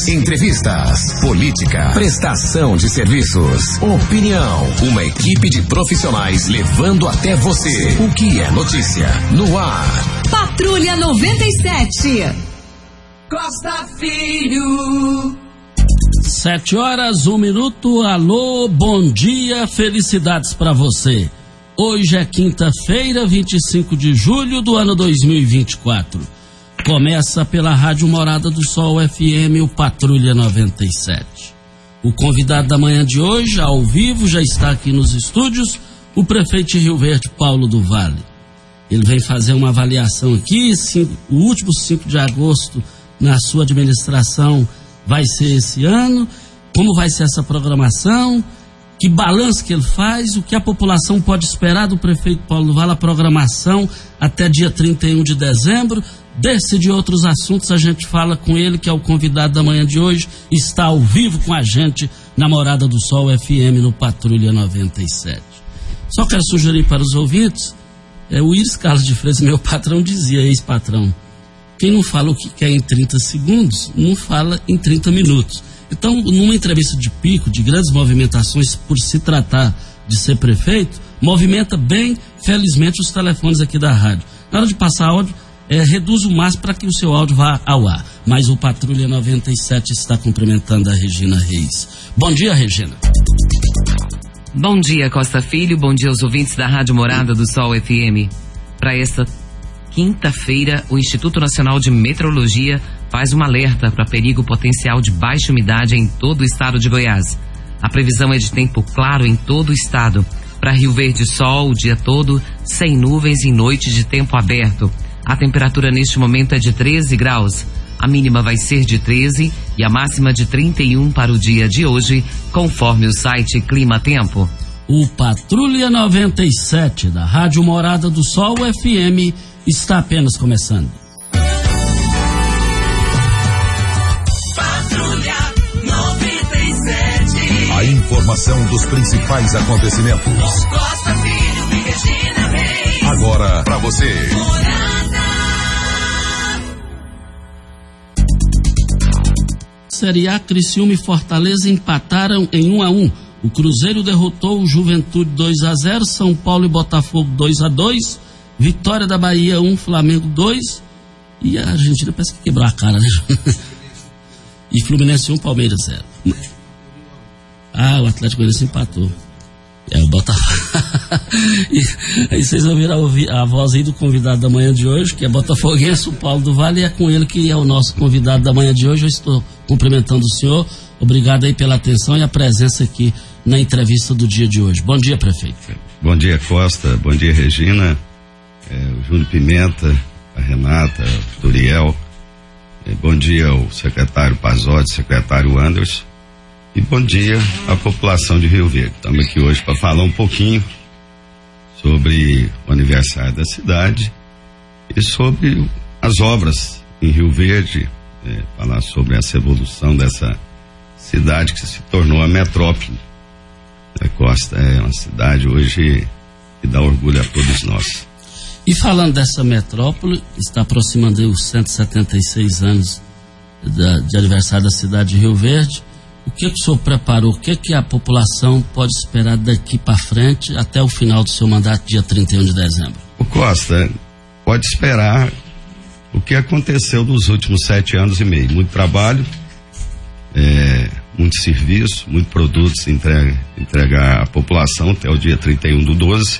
entrevistas, política, prestação de serviços, opinião. Uma equipe de profissionais levando até você o que é notícia no ar. Patrulha 97. Costa Filho. 7h01. Alô, bom dia, felicidades pra você. Hoje é quinta-feira, 25 de julho do ano 2024. Começa pela Rádio Morada do Sol FM, o Patrulha 97. O convidado da manhã de hoje, ao vivo, já está aqui nos estúdios, o prefeito de Rio Verde, Paulo do Vale. Ele vem fazer uma avaliação aqui, o último 5 de agosto, na sua administração, vai ser esse ano, como vai ser essa programação, que balanço que ele faz, o que a população pode esperar do prefeito Paulo do Vale, a programação até dia 31 de dezembro. Desse e de outros assuntos a gente fala com ele, que é o convidado da manhã de hoje, está ao vivo com a gente na Morada do Sol FM no Patrulha 97. Só quero sugerir para os ouvintes, o Iris Carlos de Freitas, meu patrão, dizia, ex-patrão, quem não fala o que quer em 30 segundos, não fala em 30 minutos. Então, numa entrevista de pico, de grandes movimentações, por se tratar de ser prefeito, movimenta bem, felizmente, os telefones aqui da rádio. Na hora de passar áudio, reduz o máximo para que o seu áudio vá ao ar. Mas o Patrulha 97 está cumprimentando a Regina Reis. Bom dia, Regina. Bom dia, Costa Filho. Bom dia aos ouvintes da Rádio Morada do Sol FM. Para esta quinta-feira, o Instituto Nacional de Meteorologia faz um alerta para perigo potencial de baixa umidade em todo o estado de Goiás. A previsão é de tempo claro em todo o estado. Para Rio Verde, sol o dia todo, sem nuvens e noite de tempo aberto. A temperatura neste momento é de 13 graus. A mínima vai ser de 13 e a máxima de 31 para o dia de hoje, conforme o site Clima Tempo. O Patrulha 97 da Rádio Morada do Sol FM está apenas começando. Patrulha 97. A informação dos principais acontecimentos. Costa Filho e Regina Reis. Agora pra você. Série A, Criciúma e Fortaleza empataram em 1-1. O Cruzeiro derrotou o Juventude 2-0, São Paulo e Botafogo 2-2, Vitória da Bahia 1, Flamengo 2, e a Argentina parece que quebrou a cara, né? E Fluminense 1, Palmeiras 0. O Atlético Goianiense empatou. O Botafogo. E aí vocês ouviram a voz aí do convidado da manhã de hoje, que é botafoguense, o Paulo do Vale, e é com ele que é o nosso convidado da manhã de hoje. Eu estou cumprimentando o senhor. Obrigado aí pela atenção e a presença aqui na entrevista do dia de hoje. Bom dia, prefeito. Bom dia, Costa. Bom dia, Regina. O Júnior Pimenta, a Renata, o Duriel. Bom dia ao secretário Pazotti, secretário Anderson. E bom dia à população de Rio Verde. Estamos aqui hoje para falar um pouquinho sobre o aniversário da cidade e sobre as obras em Rio Verde, falar sobre essa evolução dessa cidade que se tornou a metrópole. Costa é uma cidade hoje que dá orgulho a todos nós. E falando dessa metrópole, está aproximando aí os 176 anos de aniversário da cidade de Rio Verde. O que o senhor preparou? O que a população pode esperar daqui para frente até o final do seu mandato, dia 31 de dezembro? O Costa, pode esperar o que aconteceu nos últimos 7 anos e meio. Muito trabalho, muito serviço, muito produtos entregar à população até o dia 31/12.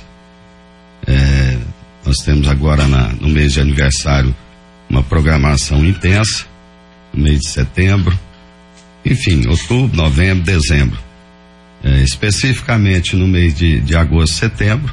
Nós temos agora no mês de aniversário uma programação intensa, no mês de setembro. Enfim, outubro, novembro, dezembro. Especificamente no mês de agosto, setembro,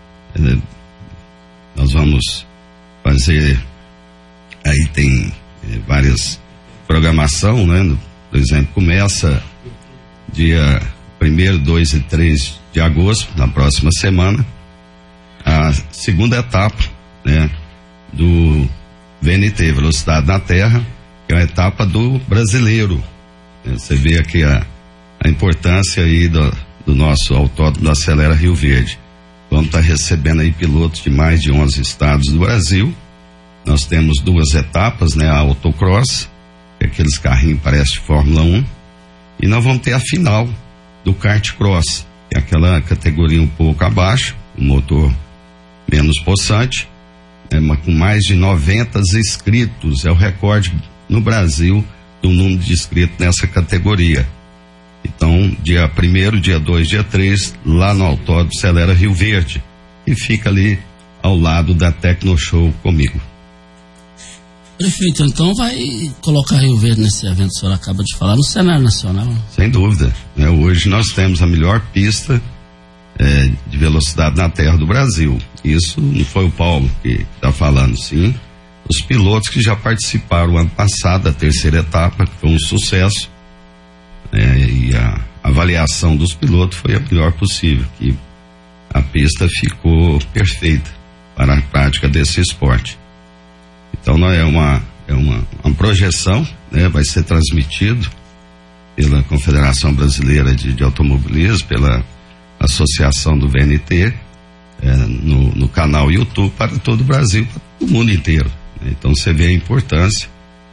nós vamos fazer, aí tem várias programação, né? Por exemplo, começa dia 1º, 2 e 3 de agosto, na próxima semana, a segunda etapa, né? Do VNT, Velocidade na Terra, que é uma etapa do brasileiro. Você vê aqui a importância aí do nosso autódromo da Acelera Rio Verde. Vamos estar recebendo aí pilotos de mais de 11 estados do Brasil. Nós temos 2 etapas, né? A autocross aqueles carrinhos parece de Fórmula 1, e nós vamos ter a final do kart cross, que é aquela categoria um pouco abaixo, um motor menos possante, com mais de 90 inscritos, é o recorde no Brasil do número de inscritos nessa categoria. Então, dia 1º, dia 2, dia 3, lá no Autódromo Celera Rio Verde, e fica ali ao lado da Tecnoshow comigo. Prefeito, então vai colocar Rio Verde nesse evento que o senhor acaba de falar, no cenário nacional? Sem dúvida, né? Hoje nós temos a melhor pista de velocidade na terra do Brasil. Isso não foi o Paulo que está falando, sim. Os pilotos que já participaram ano passado da terceira etapa, que foi um sucesso, e a avaliação dos pilotos foi a melhor possível, que a pista ficou perfeita para a prática desse esporte. Então não é uma projeção, né? Vai ser transmitido pela Confederação Brasileira de Automobilismo, pela Associação do VNT, no canal YouTube para todo o Brasil, para o mundo inteiro. Então você vê a importância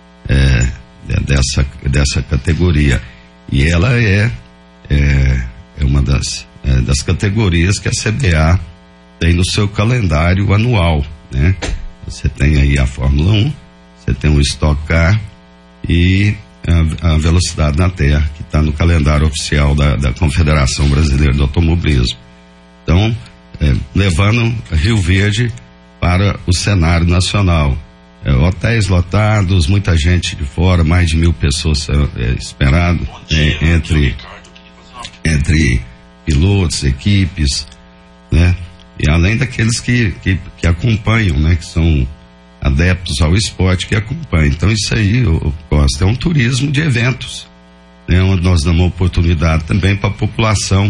dessa categoria. E ela é uma das categorias que a CBA tem no seu calendário anual, né? Você tem aí a Fórmula 1, você tem o Stock Car e a velocidade na terra, que está no calendário oficial da Confederação Brasileira do Automobilismo. Então, levando Rio Verde para o cenário nacional. Hotéis lotados, muita gente de fora, mais de 1.000 pessoas esperado, entre pilotos, equipes, né? E além daqueles que acompanham, né? Que são adeptos ao esporte, que acompanham. Então isso aí, Costa, é um turismo de eventos, né? Onde nós damos uma oportunidade também para a população,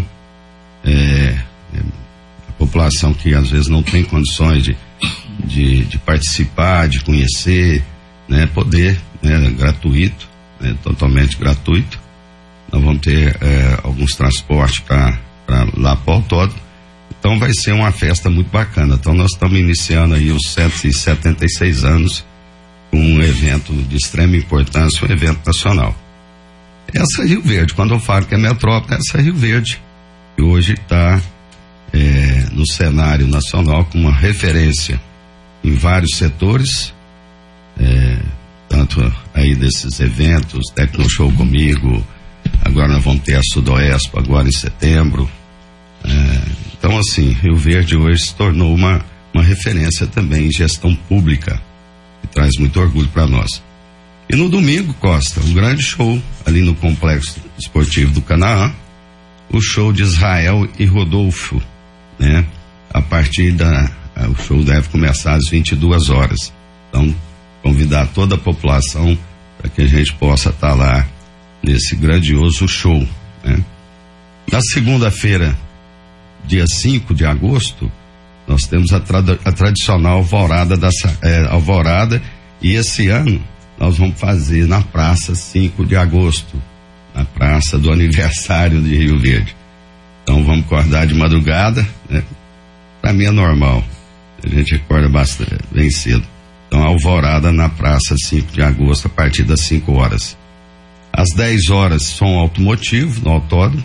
a população que às vezes não tem condições de participar, de conhecer, né? Poder, né? Gratuito, né? Totalmente gratuito. Nós vamos ter alguns transportes para lá para o autódromo. Então vai ser uma festa muito bacana. Então nós estamos iniciando aí os 176 anos com um evento de extrema importância, um evento nacional. Essa é Rio Verde, quando eu falo que é metrópole, essa é Rio Verde, que hoje está no cenário nacional com uma referência em vários setores, tanto aí desses eventos, Tecnoshow comigo, agora nós vamos ter a Sudoeste agora em setembro. Então assim, Rio Verde hoje se tornou uma referência também em gestão pública, que traz muito orgulho para nós. E no domingo, Costa, um grande show ali no Complexo Esportivo do Canaã, o show de Israel e Rodolfo, né? A partir o show deve começar às 22 horas. Então, convidar toda a população para que a gente possa estar lá nesse grandioso show, né? Na segunda-feira, dia 5 de agosto, nós temos a tradicional alvorada, e esse ano nós vamos fazer na praça 5 de agosto, na praça do aniversário de Rio Verde. Então vamos acordar de madrugada, né? Para mim é normal, a gente acorda bastante, bem cedo. Então alvorada na praça 5 de agosto a partir das 5 horas. Às 10 horas, som automotivo no autódromo.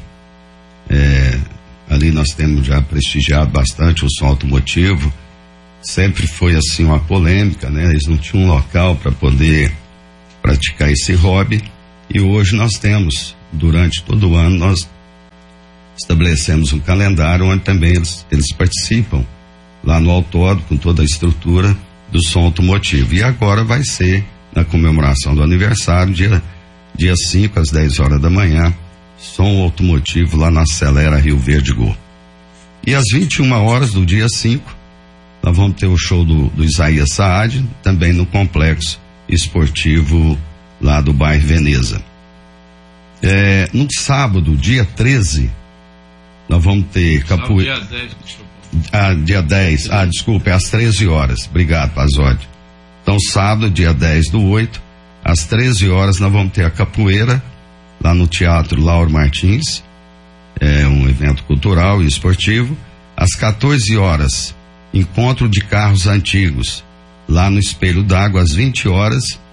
Ali nós temos já prestigiado bastante o som automotivo. Sempre foi assim uma polêmica, né? Eles não tinham um local para poder praticar esse hobby, e hoje nós temos, durante todo o ano, nós estabelecemos um calendário onde também eles participam lá no autódromo com toda a estrutura do som automotivo. E agora vai ser na comemoração do aniversário, dia 5 às 10 horas da manhã, som automotivo lá na Celera Rio Verde Go. E às 21 horas do dia 5, nós vamos ter o show do Isaías Saad, também no Complexo Esportivo lá do bairro Veneza. No sábado, dia 13, nós vamos ter capoeira. Dia 10, desculpa, é às 13 horas. Obrigado, Pazódio. Então, sábado, dia 10 do 8, às 13 horas, nós vamos ter a capoeira lá no Teatro Lauro Martins. É um evento cultural e esportivo. Às 14 horas, encontro de carros antigos lá no Espelho d'Água. Às 20 horas,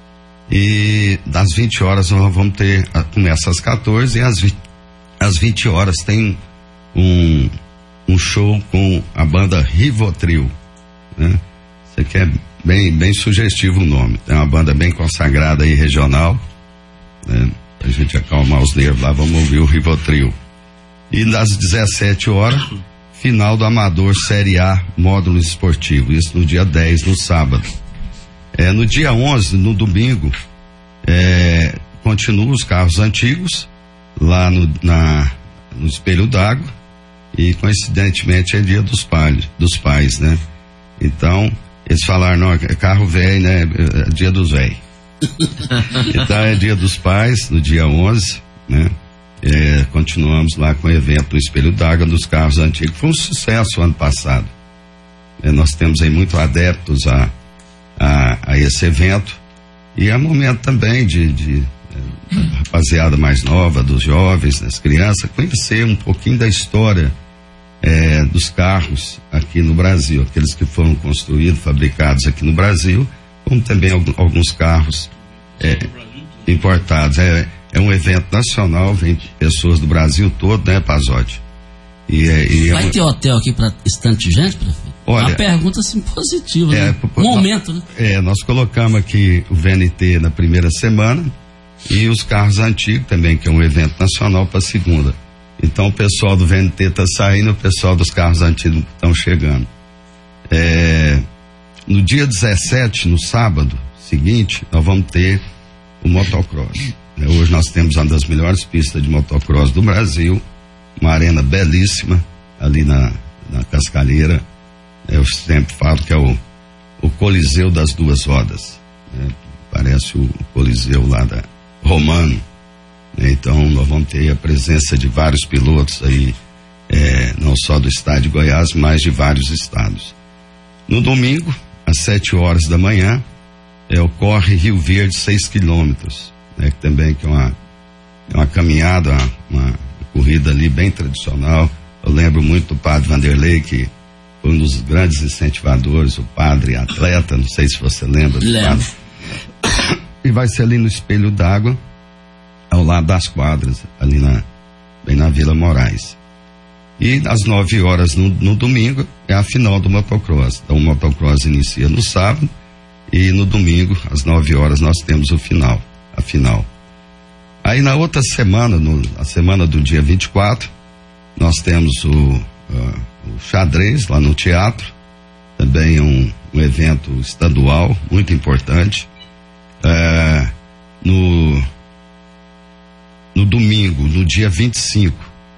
E das 20 horas nós vamos ter, começa às 14 e às 20 horas tem um show com a banda Rivotril, né? Isso aqui é bem sugestivo o nome. É uma banda bem consagrada aí, regional, né? Pra gente acalmar os nervos lá, vamos ouvir o Rivotril. E das 17 horas, final do Amador Série A módulo esportivo, isso no dia 10, no sábado. No dia 11, no domingo, continuam os carros antigos lá no Espelho d'Água, e coincidentemente é dia dos pais, né? Então eles falaram, não, é carro velho, né? É dia dos velhos. Então é dia dos pais, no dia 11, né? Continuamos lá com o evento do Espelho d'Água dos carros antigos. Foi um sucesso ano passado. Nós temos aí muitos adeptos a esse evento, e é momento também de rapaziada mais nova, dos jovens, das crianças, conhecer um pouquinho da história dos carros aqui no Brasil, aqueles que foram construídos, fabricados aqui no Brasil, como também alguns carros importados. É um evento nacional, vem pessoas do Brasil todo, né, Pazotti? Vai ter hotel aqui para estante gente, prefeito? Olha, uma pergunta assim positiva, né? Momento, né? Nós colocamos aqui o VNT na primeira semana e os carros antigos também, que é um evento nacional, para segunda. Então o pessoal do VNT está saindo, o pessoal dos carros antigos estão chegando. No dia 17, no sábado seguinte, nós vamos ter o motocross. Hoje nós temos uma das melhores pistas de motocross do Brasil, uma arena belíssima ali na Cascalheira. Eu sempre falo que é o Coliseu das Duas Rodas, né? Parece o Coliseu lá romano, né? Então nós vamos ter a presença de vários pilotos aí, não só do estado de Goiás, mas de vários estados. No domingo, às 7 horas da manhã, ocorre Rio Verde 6 quilômetros, né? Que também que é uma caminhada, uma corrida ali bem tradicional. Eu lembro muito do padre Vanderlei, que foi um dos grandes incentivadores, o padre atleta, não sei se você lembra do padre. E vai ser ali no Espelho d'Água, ao lado das quadras, ali bem na Vila Moraes. E às 9 horas no domingo é a final do motocross. Então o motocross inicia no sábado e no domingo, às 9 horas, nós temos a final. Aí na outra semana, a semana do dia 24, nós temos o xadrez lá no teatro, também um evento estadual muito importante. No domingo, no dia 25,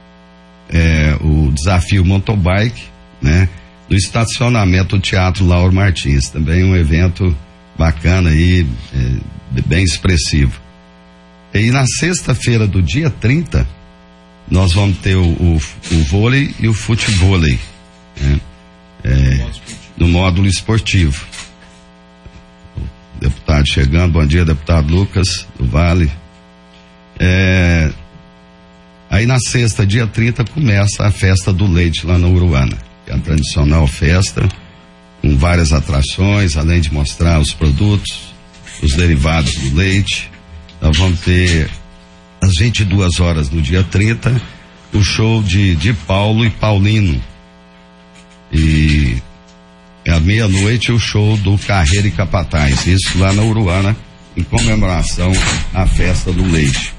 o desafio motobike, né? No estacionamento do Teatro Lauro Martins, também um evento bacana aí, bem expressivo. E na sexta-feira do dia 30, nós vamos ter o vôlei e o futevôlei, né? No módulo esportivo. O deputado chegando, bom dia, deputado Lucas do Vale. Aí na sexta, dia 30, começa a festa do leite lá na Uruana, que é a tradicional festa, com várias atrações, além de mostrar os produtos, os derivados do leite. Nós vamos ter às 22 horas no dia 30 o show de Paulo e Paulino, e à meia-noite o show do Carreira e Capataz, isso lá na Uruana, em comemoração à festa do leite.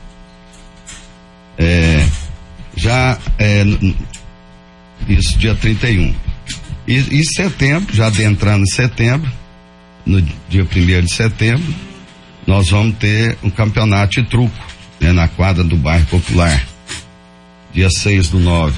Isso dia 31. E setembro, já adentrando em setembro, no dia 1º de setembro, nós vamos ter um campeonato de truco, né, na quadra do Bairro Popular. Dia 6/9.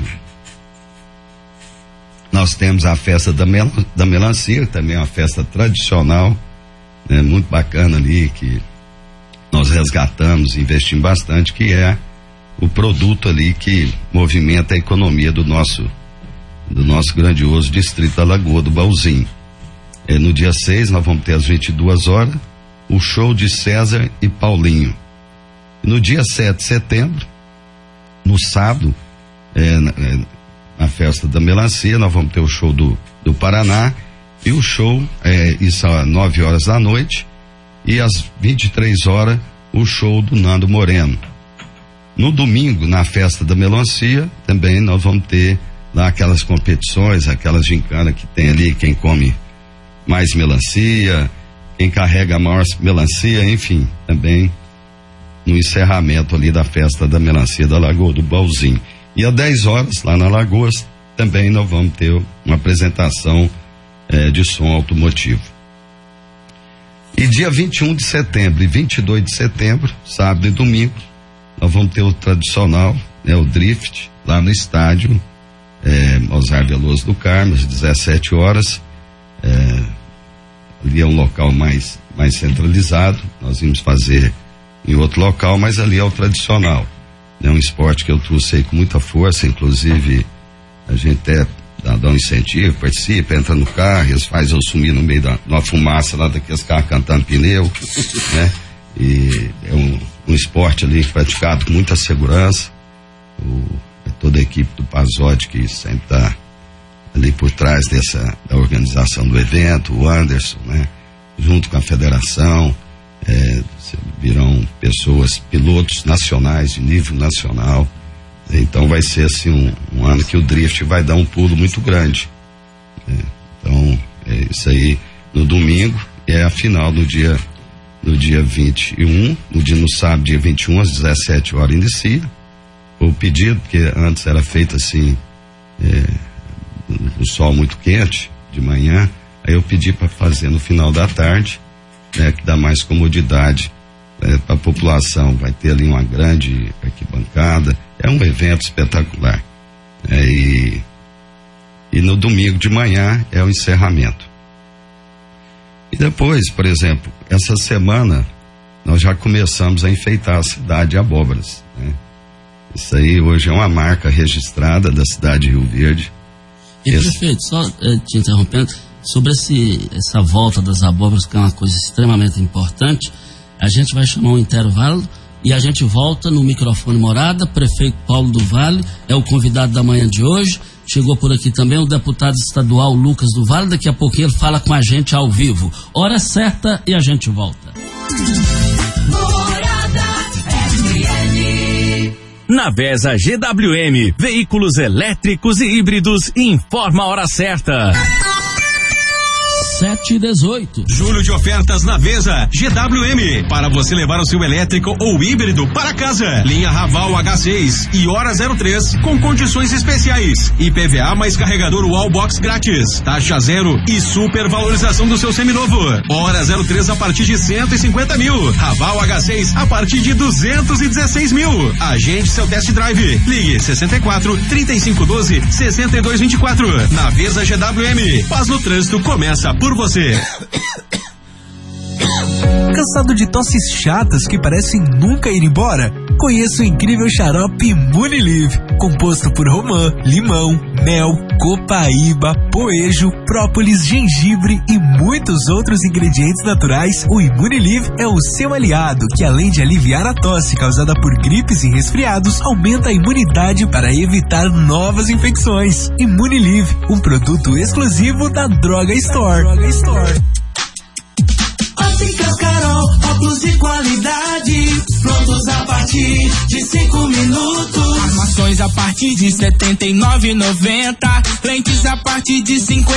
Nós temos a festa da melancia, também é uma festa tradicional, né, muito bacana ali, que nós resgatamos, investimos bastante, que é o produto ali que movimenta a economia do nosso grandioso distrito da Lagoa do Baúzinho. No dia 6 nós vamos ter às 22 horas o show de César e Paulinho. No dia 7 de setembro, no sábado, na festa da melancia, nós vamos ter o show do Paraná, e o show, isso às 9 horas da noite, e às 23 horas o show do Nando Moreno. No domingo, na festa da melancia, também nós vamos ter lá aquelas competições, aquelas gincanas que tem ali, quem come mais melancia, quem carrega a maior melancia, enfim, também no encerramento ali da festa da melancia da Lagoa do Baúzinho. E às 10 horas, lá na Lagoas, também nós vamos ter uma apresentação de som automotivo. E dia 21 de setembro e 22 de setembro, sábado e domingo, nós vamos ter o tradicional, o drift, lá no estádio Mozar Veloso do Carmo, às 17 horas. Ali é um local mais centralizado, nós vamos fazer em outro local, mas ali é o tradicional. É um esporte que eu trouxe aí com muita força, inclusive a gente até dá um incentivo, participa, entra no carro, eles fazem eu sumir no meio da fumaça lá daqueles carros cantando pneu, né? E é um esporte ali praticado com muita segurança. Toda a equipe do Pazotti que sempre está ali por trás da organização do evento, o Anderson, né? Junto com a federação, virão pessoas, pilotos nacionais, de nível nacional. Então vai ser assim um ano que o drift vai dar um pulo muito grande. Então é isso aí no domingo, a final no dia 21, no sábado, dia 21, às 17 horas inicia. Foi o pedido, porque antes era feito assim, o sol muito quente, de manhã, aí eu pedi para fazer no final da tarde, que dá mais comodidade para a população. Vai ter ali uma grande arquibancada, é um evento espetacular. E no domingo de manhã é o encerramento. E depois, por exemplo, essa semana nós já começamos a enfeitar a cidade de Abóboras, né? Isso aí hoje é uma marca registrada da cidade de Rio Verde. E prefeito, só te interrompendo, sobre essa volta das abóboras, que é uma coisa extremamente importante, a gente vai chamar um intervalo e a gente volta no microfone Morada. Prefeito Paulo do Vale é o convidado da manhã de hoje. Chegou por aqui também o deputado estadual Lucas do Vale. Daqui a pouquinho ele fala com a gente ao vivo. Hora certa e a gente volta. Na Vesa GWM, veículos elétricos e híbridos, informa a hora certa. 7h18. Julho de ofertas na Vesa GWM, para você levar o seu elétrico ou híbrido para casa. Linha Raval H6 e Hora 03 com condições especiais. IPVA mais carregador Wallbox grátis. Taxa zero e supervalorização do seu seminovo. Hora 03 a partir de 150 mil. Raval H6 a partir de 216 mil. Agende seu test drive. Ligue 64 3512 6224. Na Vesa GWM. Paz no trânsito começa por você. Cansado de tosses chatas que parecem nunca ir embora? Conheça o incrível xarope Imunilive, composto por romã, limão, mel, copaíba, poejo, própolis, gengibre e muitos outros ingredientes naturais. O Imunilive é o seu aliado, que além de aliviar a tosse causada por gripes e resfriados, aumenta a imunidade para evitar novas infecções. Imunilive, um produto exclusivo da Droga Store. Óticas Carol, óculos de qualidade, prontos a partir de 5 minutos. Armações a partir de R$ 79,90, lentes a partir de R$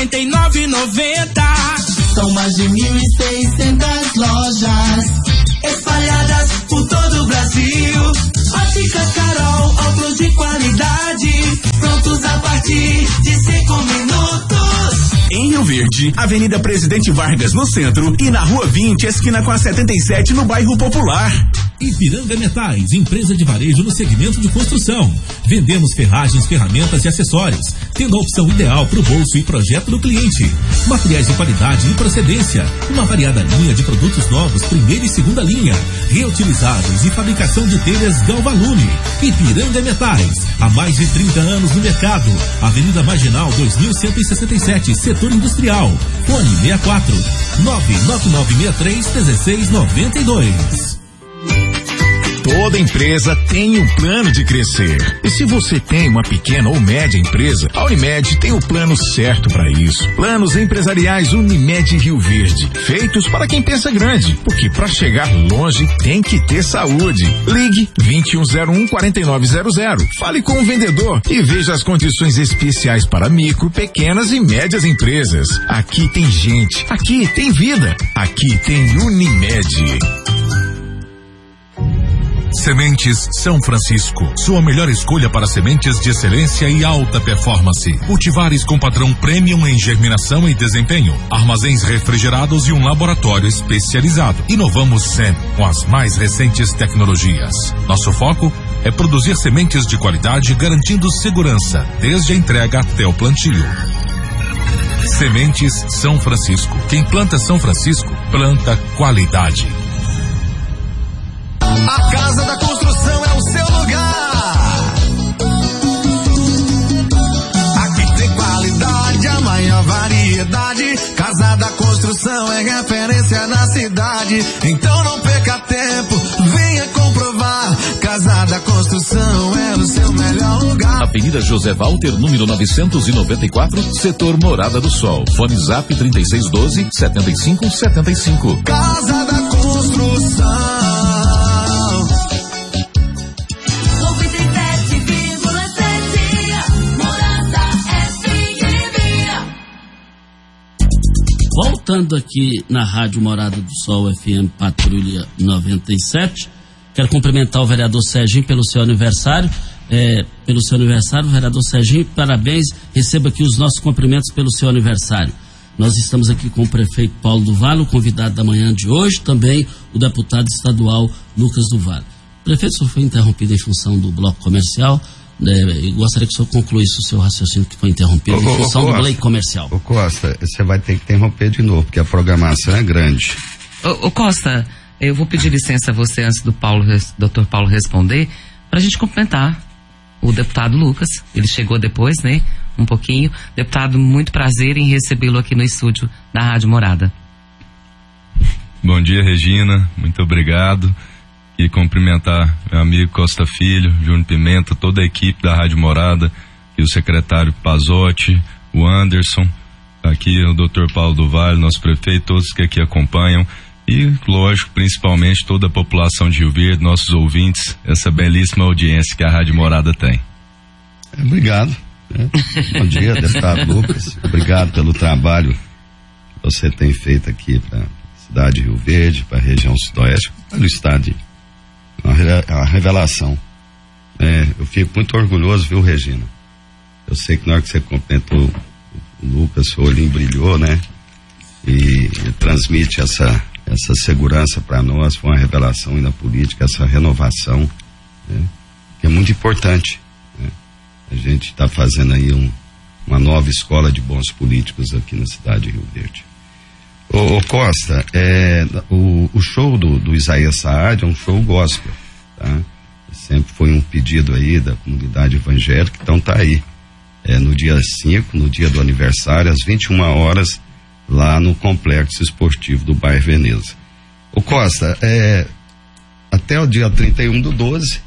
59,90. São mais de 1.600 lojas espalhadas por todo o Brasil. Óticas Carol, óculos de qualidade, prontos a partir de 5 minutos. Em Rio Verde, Avenida Presidente Vargas no centro e na Rua 20, esquina com a 77 no bairro Popular. Ipiranga Metais, empresa de varejo no segmento de construção. Vendemos ferragens, ferramentas e acessórios, tendo a opção ideal para o bolso e projeto do cliente. Materiais de qualidade e procedência, uma variada linha de produtos novos, primeira e segunda linha, reutilizáveis e fabricação de telhas Galvalume. Ipiranga Metais, há mais de 30 anos no mercado. Avenida Marginal 2167, setor industrial. Fone 64 99963 1692. Toda empresa tem um plano de crescer. E se você tem uma pequena ou média empresa, a Unimed tem o plano certo para isso. Planos empresariais Unimed Rio Verde, feitos para quem pensa grande, porque para chegar longe tem que ter saúde. Ligue 2101-4900. Fale com o vendedor e veja as condições especiais para micro, pequenas e médias empresas. Aqui tem gente, aqui tem vida, aqui tem Unimed. Sementes São Francisco, sua melhor escolha para sementes de excelência e alta performance. Cultivares com padrão premium em germinação e desempenho, armazéns refrigerados e um laboratório especializado. Inovamos sempre com as mais recentes tecnologias. Nosso foco é produzir sementes de qualidade, garantindo segurança, desde a entrega até o plantio. Sementes São Francisco. Quem planta São Francisco, planta qualidade. A Casa da Construção é o seu lugar. Aqui tem qualidade, a maior variedade. Casa da Construção é referência na cidade. Então não perca tempo, venha comprovar. Casa da Construção é o seu melhor lugar. Avenida José Walter, número 994, setor Morada do Sol. Fone Zap 3612-7575. Casa da Construção. Voltando aqui na Rádio Morada do Sol FM Patrulha 97, quero cumprimentar o vereador Serginho pelo seu aniversário. Vereador Serginho, parabéns, receba aqui os nossos cumprimentos pelo seu aniversário. Nós estamos aqui com o prefeito Paulo do Vale, o convidado da manhã de hoje, também o deputado estadual Lucas do Vale. Prefeito, o senhor foi interrompido em função do bloco comercial. Gostaria que o senhor concluísse o seu raciocínio que foi interrompido em função do bloco comercial. Ô Costa, você vai ter que interromper de novo, porque a programação é grande. Ô Costa, eu vou pedir licença a você antes do Dr. Paulo responder, para a gente cumprimentar o deputado Lucas. Ele chegou depois, né? Um pouquinho. Deputado, muito prazer em recebê-lo aqui no estúdio da Rádio Morada. Bom dia, Regina. Muito obrigado. E cumprimentar meu amigo Costa Filho, Júnior Pimenta, toda a equipe da Rádio Morada, e o secretário Pazotti, o Anderson, aqui o Dr. Paulo do Vale, nosso prefeito, todos que aqui acompanham, e, lógico, principalmente toda a população de Rio Verde, nossos ouvintes, essa belíssima audiência que a Rádio Morada tem. Obrigado. Bom dia, deputado Lucas. Obrigado pelo trabalho que você tem feito aqui para a cidade de Rio Verde, para a região sudoeste, para o estado de a revelação. Eu fico muito orgulhoso, viu, Regina? Eu sei que na hora que você cumprimentou o Lucas, seu olhinho brilhou, né? E transmite essa segurança para nós. Foi uma revelação aí na política, essa renovação, né? Que é muito importante, né? A gente está fazendo aí uma nova escola de bons políticos aqui na cidade de Rio Verde. Ô Costa, o show do Isaías Saad é um show gospel, tá? Sempre foi um pedido aí da comunidade evangélica, então tá aí. No dia 5, no dia do aniversário, às 21 horas, lá no Complexo Esportivo do bairro Veneza. Ô Costa, até o dia 31/12,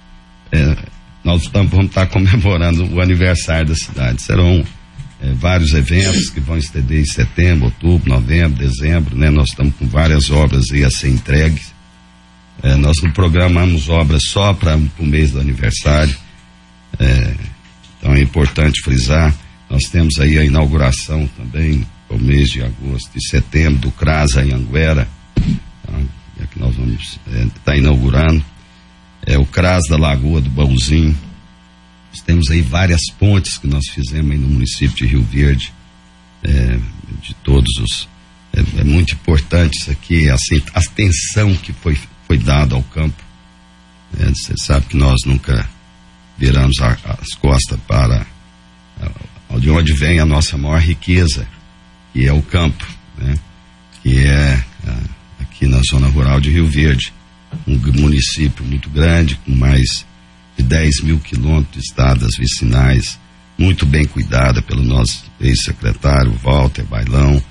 nós vamos estar comemorando o aniversário da cidade. Serão vários eventos que vão estender em setembro, outubro, novembro, dezembro, né? Nós estamos com várias obras aí a ser entregues. Nós não programamos obras só para o mês do aniversário. Então é importante frisar. Nós temos aí a inauguração também, no mês de agosto e setembro, do CRASA em Anguera, tá? Que nós vamos estar inaugurando. O CRAS da Lagoa do Bãozinho. Nós temos aí várias pontes que nós fizemos aí no município de Rio Verde, de todos os... É muito importante isso aqui, a atenção que foi dada ao campo. Você sabe que nós nunca viramos as costas para de onde vem a nossa maior riqueza, que é o campo, né? Que é aqui na zona rural de Rio Verde, um município muito grande, com mais de 10 mil quilômetros de estradas vicinais, muito bem cuidada pelo nosso ex-secretário Walter Bailão.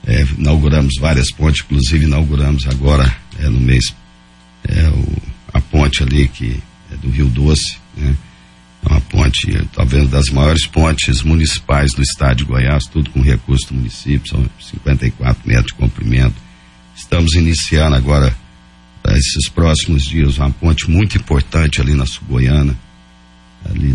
Inauguramos várias pontes, inclusive inauguramos agora no mês a ponte ponte ali que é do Rio Doce, né? É uma ponte, talvez das maiores pontes municipais do estado de Goiás, tudo com recurso do município, são 54 metros de comprimento. Estamos iniciando agora, esses próximos dias, uma ponte muito importante ali na Sul-Goiana, ali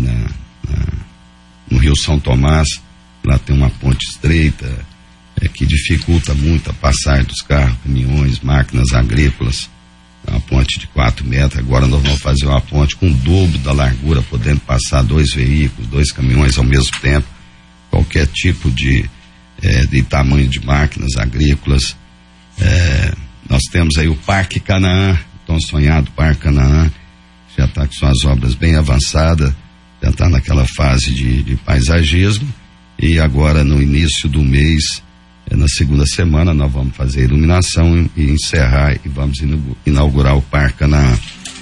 no Rio São Tomás. Lá tem uma ponte estreita, que dificulta muito a passagem dos carros, caminhões, máquinas agrícolas. É uma ponte de 4 metros. Agora nós vamos fazer uma ponte com o dobro da largura, podendo passar 2 veículos, 2 caminhões ao mesmo tempo, qualquer tipo de tamanho de máquinas agrícolas. Nós temos aí o Parque Canaã, tão sonhado Parque Canaã, já está com suas obras bem avançadas, já está naquela fase de paisagismo, e agora no início do mês, na segunda semana, nós vamos fazer a iluminação e encerrar, e vamos inaugurar o Parque Canaã.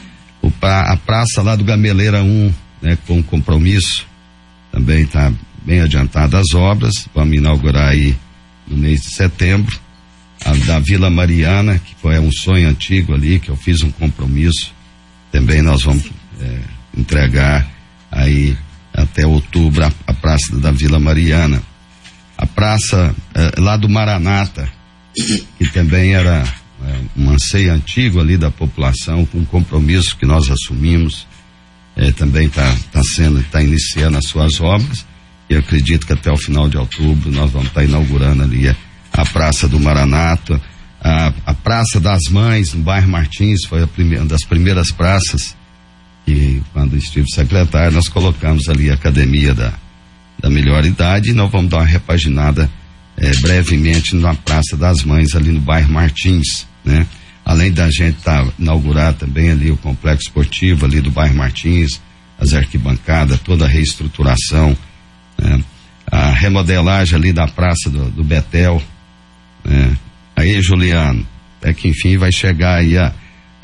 A praça lá do Gameleira 1, né, com um compromisso, também está bem adiantada as obras, vamos inaugurar aí no mês de setembro. A da Vila Mariana, que foi um sonho antigo ali, que eu fiz um compromisso, também nós vamos entregar aí até outubro a praça da Vila Mariana. A praça lá do Maranata, que também era um anseio antigo ali da população, com um compromisso que nós assumimos, também está iniciando as suas obras, e eu acredito que até o final de outubro nós vamos estar inaugurando ali a Praça do Maranata. A Praça das Mães, no bairro Martins, foi uma das primeiras praças que, quando estive secretário, nós colocamos ali a Academia da Melhor Idade, e nós vamos dar uma repaginada brevemente na Praça das Mães, ali no bairro Martins, né? Além da gente inaugurar também ali o complexo esportivo ali do bairro Martins, as arquibancadas, toda a reestruturação, né? A remodelagem ali da Praça do Betel, né? Aí, Juliano, até que enfim vai chegar aí a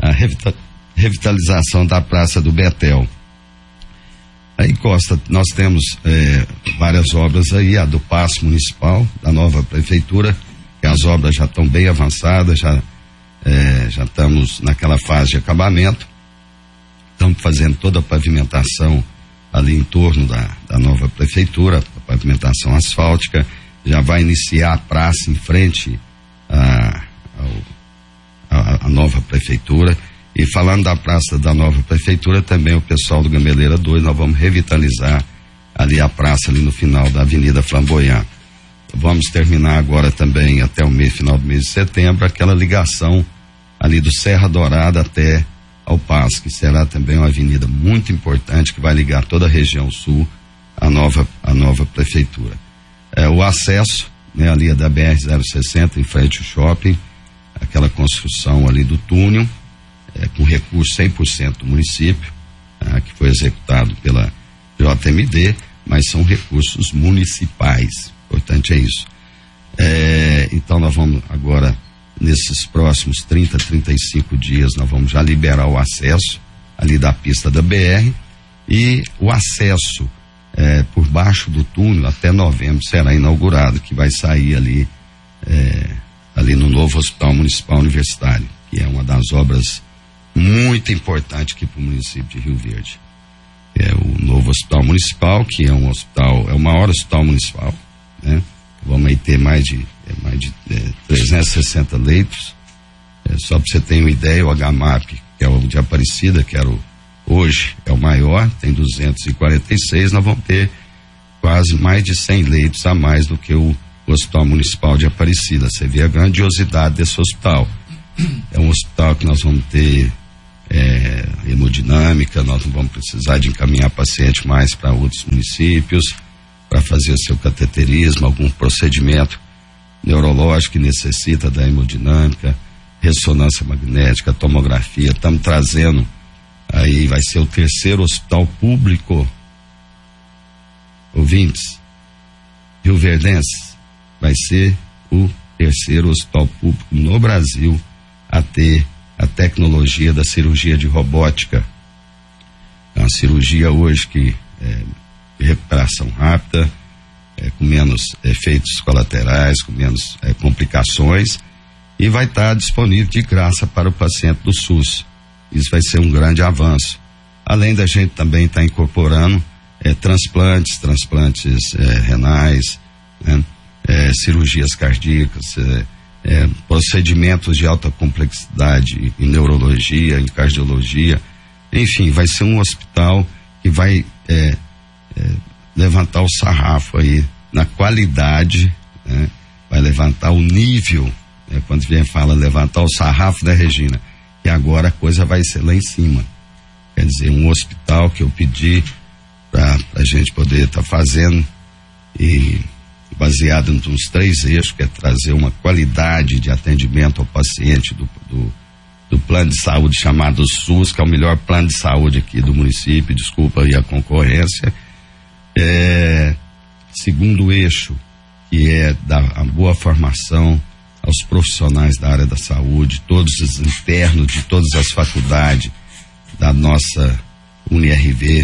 revitalização da Praça do Betel. Aí, Costa, nós temos várias obras aí, a do Paço Municipal, da nova prefeitura, que as obras já estão bem avançadas, já estamos naquela fase de acabamento. Estamos fazendo toda a pavimentação ali em torno da nova prefeitura, a pavimentação asfáltica. Já vai iniciar a praça em frente à nova prefeitura. E falando da praça da nova prefeitura, também o pessoal do Gameleira 2, nós vamos revitalizar ali a praça, ali no final da Avenida Flamboyant. Vamos terminar agora também, até o final do mês de setembro, aquela ligação ali do Serra Dourada até ao Paço, que será também uma avenida muito importante, que vai ligar toda a região sul à nova prefeitura. O acesso, né, ali da BR-060, em frente ao shopping, aquela construção ali do túnel, com recurso 100% do município, que foi executado pela JMD, mas são recursos municipais, importante é isso. Então nós vamos agora, nesses próximos 30, 35 dias, nós vamos já liberar o acesso ali da pista da BR, e o acesso por baixo do túnel até novembro será inaugurado, que vai sair ali no novo Hospital Municipal Universitário, que é uma das obras muito importante aqui para o município de Rio Verde. É o novo Hospital Municipal, que é um hospital, é o maior hospital municipal, né? Vamos aí ter mais de 360 leitos. Só para você ter uma ideia, o HMAP, que é o de Aparecida, que hoje é o maior, tem 246, nós vamos ter quase mais de 100 leitos a mais do que o Hospital Municipal de Aparecida. Você vê a grandiosidade desse hospital. É um hospital que nós vamos ter hemodinâmica, nós não vamos precisar de encaminhar paciente mais para outros municípios para fazer seu cateterismo, algum procedimento neurológico que necessita da hemodinâmica, ressonância magnética, tomografia. Estamos trazendo aí, vai ser o terceiro hospital público, ouvintes, rioverdenses, vai ser o terceiro hospital público no Brasil a ter a tecnologia da cirurgia de robótica. É uma cirurgia hoje que de recuperação rápida, com menos efeitos colaterais, com menos complicações, e vai estar disponível de graça para o paciente do SUS. Isso vai ser um grande avanço. Além da gente também estar incorporando transplantes renais, né? Cirurgias cardíacas, procedimentos de alta complexidade em neurologia, em cardiologia. Enfim, vai ser um hospital que vai levantar o sarrafo aí na qualidade, né? Vai levantar o nível, né? Quando a gente fala levantar o sarrafo, né, Regina? Que agora a coisa vai ser lá em cima. Quer dizer, um hospital que eu pedi para a gente poder estar fazendo, e baseado nos 3 eixos, que é trazer uma qualidade de atendimento ao paciente do plano de saúde chamado SUS, que é o melhor plano de saúde aqui do município, desculpa aí a concorrência. Segundo eixo, que é dar a boa formação aos profissionais da área da saúde, todos os internos de todas as faculdades da nossa UniRV,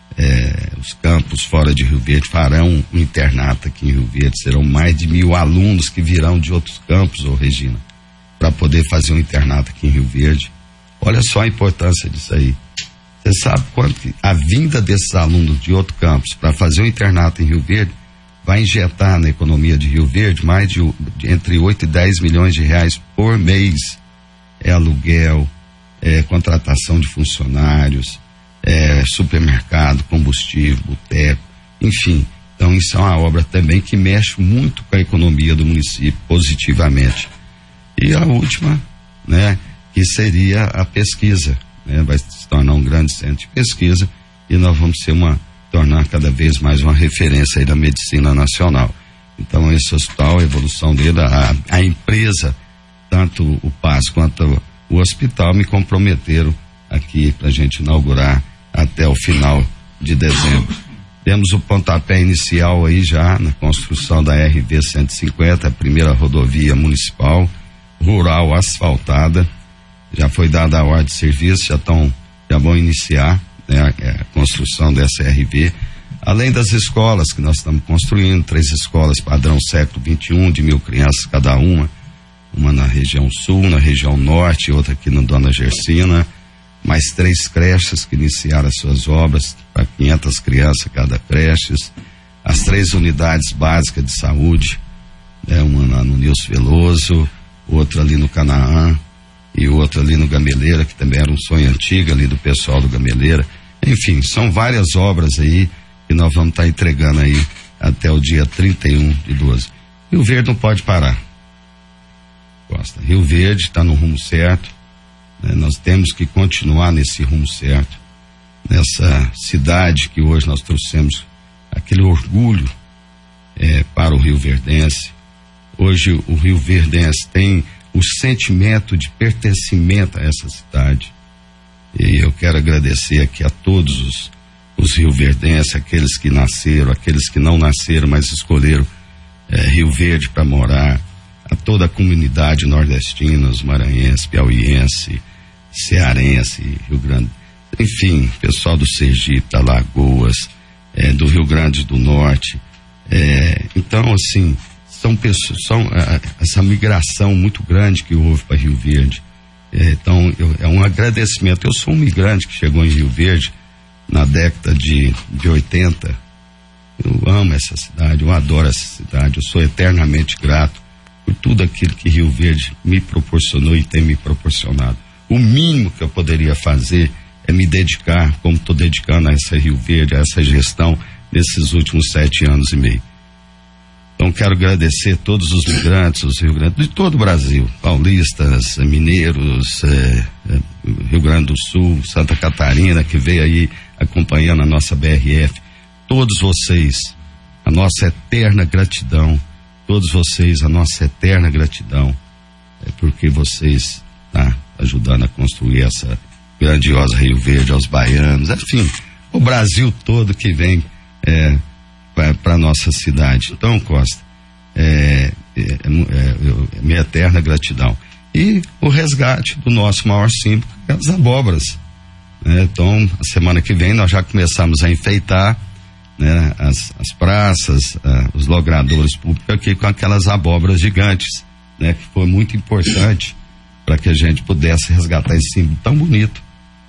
os campos fora de Rio Verde farão um internato aqui em Rio Verde, serão mais de 1.000 alunos que virão de outros campos, Regina, para poder fazer um internato aqui em Rio Verde. Olha só a importância disso aí. Você sabe quanto que a vinda desses alunos de outro campus para fazer um internato em Rio Verde vai injetar na economia de Rio Verde mais de entre 8 e 10 milhões de reais por mês. Aluguel, contratação de funcionários, supermercado, combustível, boteco, enfim. Então isso é uma obra também que mexe muito com a economia do município positivamente. E a última, né, que seria a pesquisa, né, vai se tornar um grande centro de pesquisa e nós vamos tornar cada vez mais uma referência aí da medicina nacional. Então esse hospital, a evolução dele, a empresa, tanto o PAS quanto o hospital me comprometeram aqui para a gente inaugurar até o final de dezembro. Temos o pontapé inicial aí já na construção da RV 150, a primeira rodovia municipal rural asfaltada. Já foi dada a ordem de serviço, já vão iniciar, né, a construção dessa RV. Além das escolas que nós estamos construindo, 3 escolas padrão século XXI, de 1.000 crianças cada uma na região sul, na região norte, outra aqui na Dona Gersina, mais 3 creches que iniciaram as suas obras, para 500 crianças cada creche, as 3 unidades básicas de saúde, né, uma no Nilson Veloso, outra ali no Canaã e outra ali no Gameleira, que também era um sonho antigo ali do pessoal do Gameleira. Enfim, são várias obras aí que nós vamos estar entregando aí até o dia 31/12. Rio Verde não pode parar. Costa, Rio Verde está no rumo certo, né? Nós temos que continuar nesse rumo certo, nessa cidade que hoje nós trouxemos aquele orgulho para o Rio Verdense. Hoje o Rio Verdense tem o sentimento de pertencimento a essa cidade, e eu quero agradecer aqui a todos os rioverdenses, aqueles que nasceram, aqueles que não nasceram, mas escolheram Rio Verde para morar, a toda a comunidade nordestina, os maranhenses, piauiense, cearense, Rio Grande, enfim, pessoal do Sergipe, da Lagoas, do Rio Grande do Norte. Então, assim, são essa migração muito grande que houve para Rio Verde. Então, é um agradecimento. Eu sou um migrante que chegou em Rio Verde na década de 80. Eu amo essa cidade, eu adoro essa cidade, eu sou eternamente grato por tudo aquilo que Rio Verde me proporcionou e tem me proporcionado. O mínimo que eu poderia fazer é me dedicar, como estou dedicando a essa Rio Verde, a essa gestão nesses últimos 7 anos e meio. Então quero agradecer todos os migrantes, os Rio Grande de todo o Brasil, paulistas, mineiros, Rio Grande do Sul, Santa Catarina, que veio aí acompanhando a nossa BRF, todos vocês, a nossa eterna gratidão, todos vocês, a nossa eterna gratidão, porque vocês estão ajudando a construir essa grandiosa Rio Verde, aos baianos, enfim, o Brasil todo que vem para nossa cidade. Então, Costa, minha eterna gratidão. E o resgate do nosso maior símbolo, que é as abóboras. Então, a semana que vem nós já começamos a enfeitar, né, as praças, os logradouros públicos aqui com aquelas abóboras gigantes, né, que foi muito importante para que a gente pudesse resgatar esse símbolo tão bonito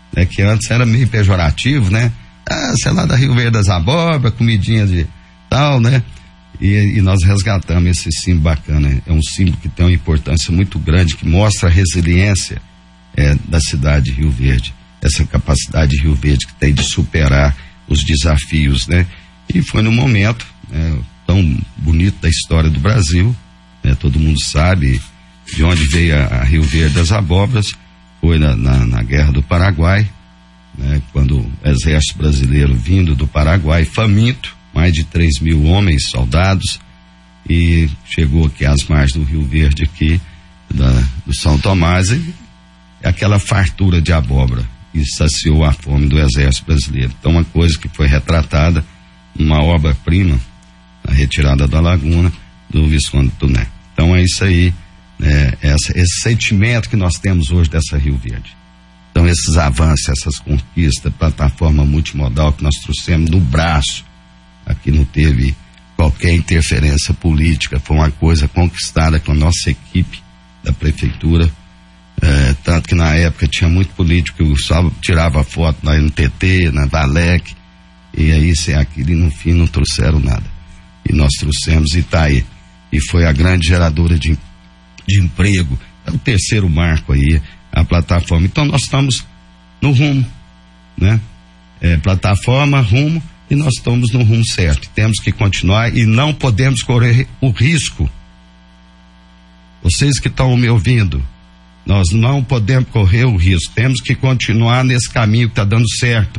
né? Que antes era meio pejorativo, né? Sei lá, da Rio Verde das Abóboras, comidinha de tal, né? E nós resgatamos esse símbolo bacana. É um símbolo que tem uma importância muito grande, que mostra a resiliência da cidade de Rio Verde, essa capacidade de Rio Verde que tem de superar os desafios, né? E foi no momento tão bonito da história do Brasil, né? Todo mundo sabe de onde veio a Rio Verde das Abóboras, foi na Guerra do Paraguai, né? Quando o exército brasileiro vindo do Paraguai, faminto, mais de 3.000 homens, soldados, e chegou aqui às margens do Rio Verde aqui, do São Tomás, e aquela fartura de abóbora, e saciou a fome do exército brasileiro. Então, uma coisa que foi retratada, uma obra-prima, a retirada da laguna do Visconde Tuné. Então é isso aí, esse sentimento que nós temos hoje dessa Rio Verde. Então esses avanços, essas conquistas, plataforma multimodal que nós trouxemos no braço, aqui não teve qualquer interferência política, foi uma coisa conquistada com a nossa equipe da prefeitura, tanto que na época tinha muito político que só tirava foto na NTT, na Valec, e aí sem aquilo, e no fim não trouxeram nada. E nós trouxemos e tá aí. E foi a grande geradora de emprego, é o terceiro marco aí, a plataforma. Então nós estamos no rumo, né? Plataforma, rumo, e nós estamos no rumo certo. Temos que continuar e não podemos correr o risco. Vocês que estão me ouvindo, nós não podemos correr o risco, temos que continuar nesse caminho que está dando certo.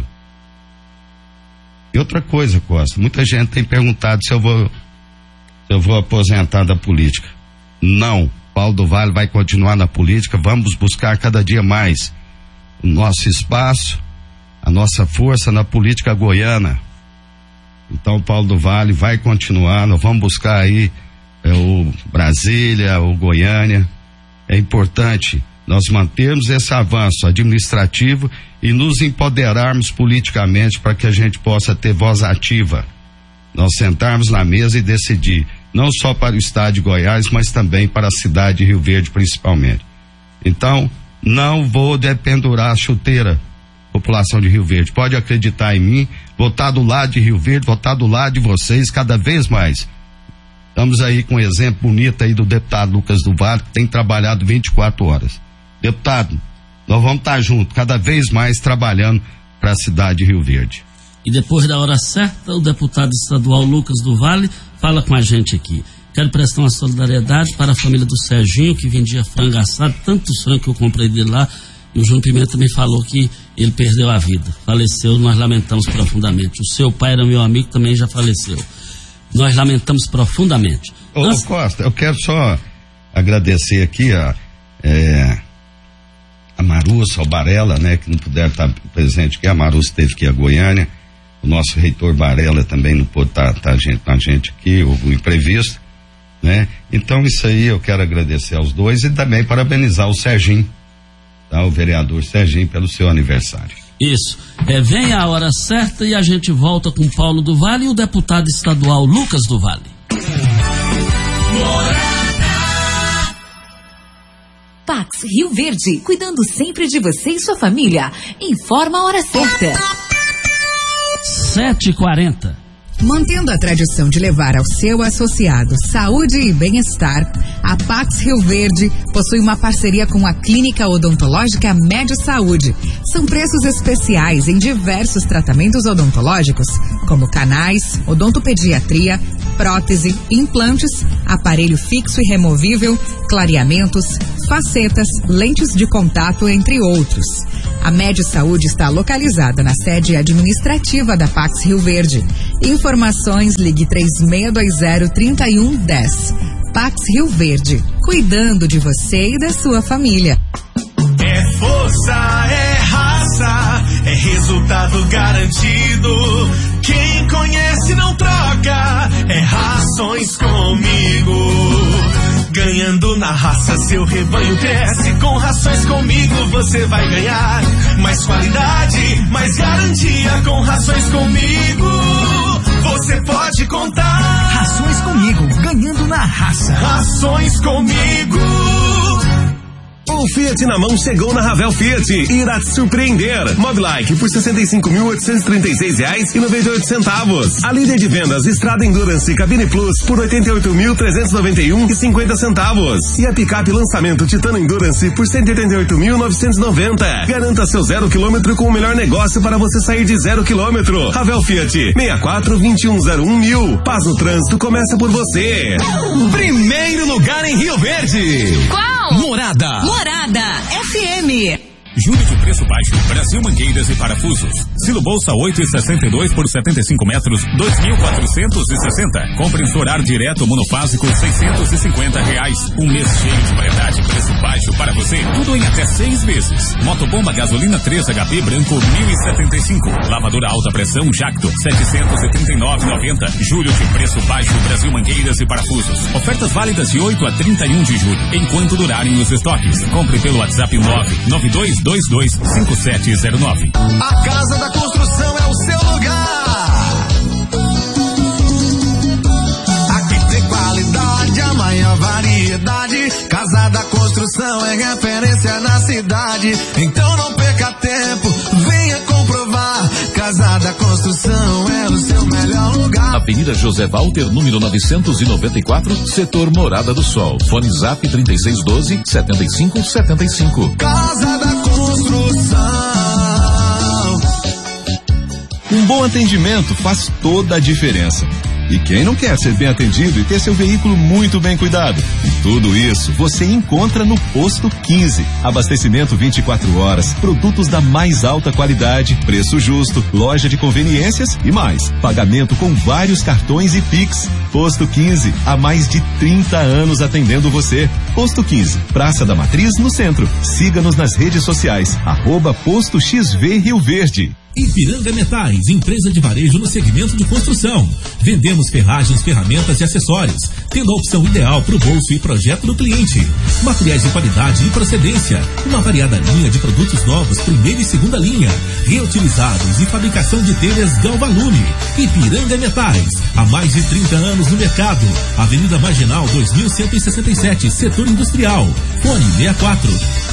E outra coisa, Costa, muita gente tem perguntado se eu vou aposentar da política. Não, Paulo do Vale vai continuar na política, vamos buscar cada dia mais o nosso espaço, a nossa força na política goiana. Então, Paulo do Vale vai continuar, nós vamos buscar aí o Brasília, o Goiânia. É importante nós mantermos esse avanço administrativo e nos empoderarmos politicamente para que a gente possa ter voz ativa. Nós sentarmos na mesa e decidir, não só para o estado de Goiás, mas também para a cidade de Rio Verde principalmente. Então, não vou dependurar a chuteira, população de Rio Verde. Pode acreditar em mim, vou estar do lado de Rio Verde, vou estar do lado de vocês cada vez mais. Estamos aí com um exemplo bonito aí do deputado Lucas do Vale, que tem trabalhado 24 horas. Deputado, nós vamos estar juntos, cada vez mais trabalhando para a cidade de Rio Verde. E depois da hora certa, o deputado estadual Lucas do Vale fala com a gente aqui. Quero prestar uma solidariedade para a família do Serginho, que vendia frango assado, tantos frangos que eu comprei dele lá, e o Júnior Pimenta me falou que ele perdeu a vida, faleceu, nós lamentamos profundamente. O seu pai era meu amigo, também já faleceu. Nós lamentamos profundamente. Costa, eu quero só agradecer aqui a Marussa, ao Barela, né, que não puderam estar presente aqui. A Marussa teve que ir a Goiânia. O nosso reitor Barela também não pôde estar com a gente aqui, houve um imprevisto, né? Então isso aí eu quero agradecer aos dois e também parabenizar o Serginho, tá? O vereador Serginho, pelo seu aniversário. Isso, vem a hora certa e a gente volta com Paulo do Vale e o deputado estadual Lucas do Vale. Pax Rio Verde, cuidando sempre de você e sua família. Informa a hora certa. 7h40. Mantendo a tradição de levar ao seu associado saúde e bem-estar, a Pax Rio Verde possui uma parceria com a Clínica Odontológica Médio Saúde. São preços especiais em diversos tratamentos odontológicos, como canais, odontopediatria, prótese, implantes, aparelho fixo e removível, clareamentos, facetas, lentes de contato, entre outros. A Médio Saúde está localizada na sede administrativa da Pax Rio Verde. Informações, ligue 3620-3110. Pax Rio Verde, cuidando de você e da sua família. É força, é raça, é resultado garantido. Quem conhece não troca, é Rações Comigo. Ganhando na raça, seu rebanho cresce. Com Rações Comigo você vai ganhar mais qualidade, mais garantia. Com Rações Comigo você pode contar. Rações Comigo, ganhando na raça. Rações Comigo. O Fiat na mão chegou na Ravel Fiat e irá te surpreender. Mobilike por R$ 65.836,98. A líder de vendas Estrada Endurance Cabine Plus por R$ 88.391,50. E a picape lançamento Titano Endurance por R$ 188.990. Garanta seu 0 km com o melhor negócio para você sair de 0 km. Ravel Fiat 64-2101-1000. Paz no trânsito começa por você. Primeiro lugar em Rio Verde. Qual? Morada. Morada FM. Júlio de preço baixo, Brasil Mangueiras e Parafusos. Silo Bolsa 8,62 por 75 metros, 2.460. Compre em seu horário direto monofásico, R$650. Um mês cheio de variedade, preço baixo para você. Tudo em até 6 vezes. Motobomba gasolina 3 HP branco, 1.075. Lavadora alta pressão Jacto, 739,90. Júlio de preço baixo, Brasil Mangueiras e Parafusos. Ofertas válidas de 8 a 31 de julho, enquanto durarem os estoques. Compre pelo WhatsApp 992225709. A Casa da Construção é o seu lugar. Aqui tem qualidade, a maior variedade. Casa da Construção é referência na cidade. Então não perca tempo, venha comprovar. Casa da Construção é o seu melhor lugar. Avenida José Walter, número 994, setor Morada do Sol. Fone Zap 3612-7575. Casa da Construção. Um bom atendimento faz toda a diferença. E quem não quer ser bem atendido e ter seu veículo muito bem cuidado? E tudo isso você encontra no Posto 15. Abastecimento 24 horas, produtos da mais alta qualidade, preço justo, loja de conveniências e mais. Pagamento com vários cartões e Pix. Posto 15, há mais de 30 anos atendendo você. Posto 15, Praça da Matriz, no centro. Siga-nos nas redes sociais, @Posto XV Rio Verde. Ipiranga Metais, empresa de varejo no segmento de construção. Vendemos ferragens, ferramentas e acessórios, tendo a opção ideal para o bolso e projeto do cliente. Materiais de qualidade e procedência, uma variada linha de produtos novos, primeira e segunda linha, reutilizados e fabricação de telhas Galvalume. Ipiranga Metais, há mais de 30 anos no mercado. Avenida Marginal 2167, setor industrial. Fone 64